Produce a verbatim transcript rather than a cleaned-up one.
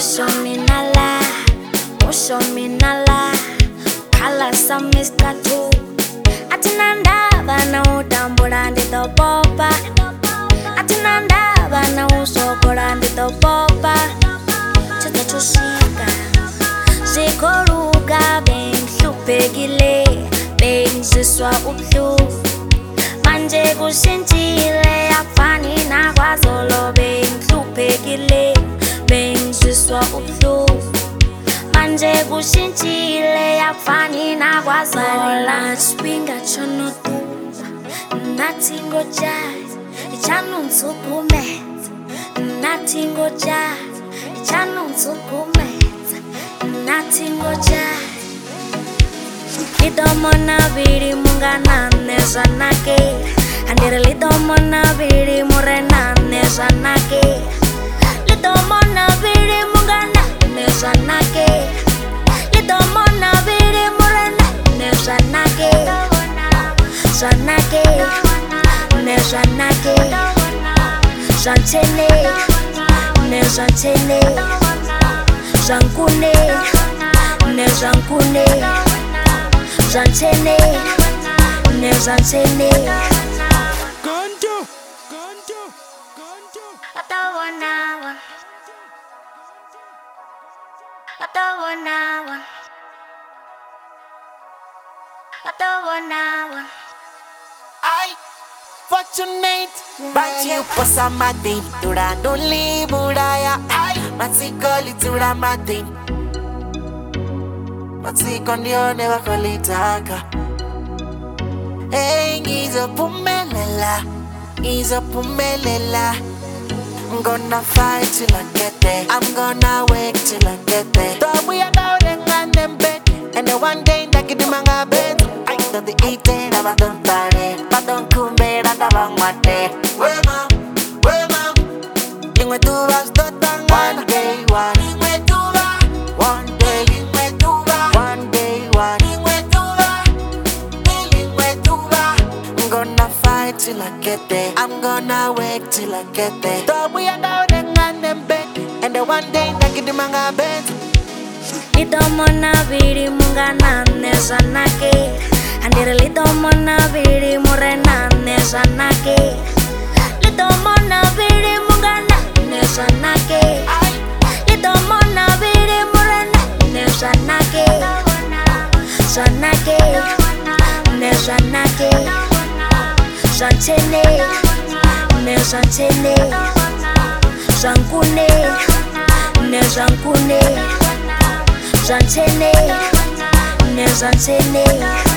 show me nala, show me nala. Kala some Mister Two. Atinanda bana utambula ndito popa. Atinanda bana usokora ndito popa. Chete chushika, zikoruga beng hlupekile, beng ziswa ublu. Manje kushintile afani na kwazolo beng hlupekile, beng ziswa ublu. Manje kushintile afani na kwazolo swinga chono tu nothing go jazz ichano nsukumet nothing go jazz ichano nsukumet nothing go jazz lidomona biri mungana nezanake andere lidomona biri murena nezanake lidomona biri mungana nezanake lidomona biri murena nezanake zanake nezanake zantene nezantene zankune nezankune zantene nezantene Gonjo, gonjo, gonjo. Atawana Atawana Atawana I fortunate, but you pasa mati, tura duli budaya. I masikoli tura mati, masikondione wakolitaka. Hey, izo pumelela, izo pumelela. I'm gonna fight till I get there. I'm gonna wait till I get there. So we are down and them bed, and the one day that get the manga bed. I don't the eating, I don't buy but don't come bed and I don't want it. Where ma, where ma? Lingwe tu vas to tanga. One day, one. Lingwe tu va. One day, lingwe tu va. One day, one. Lingwe tu va. Lingwe tu va. I'm gonna fight till I get there. I'm gonna wait till I get there. So we are down and them bed, and the one day that get the manga bed. lidomona biri mungana nezanake andere lidomona biri murena nezanake lidomona biri mungana nezanake lidomona biri murena nezanake zanake nezanake zantene nezantene zankune nezankune zantene nezantene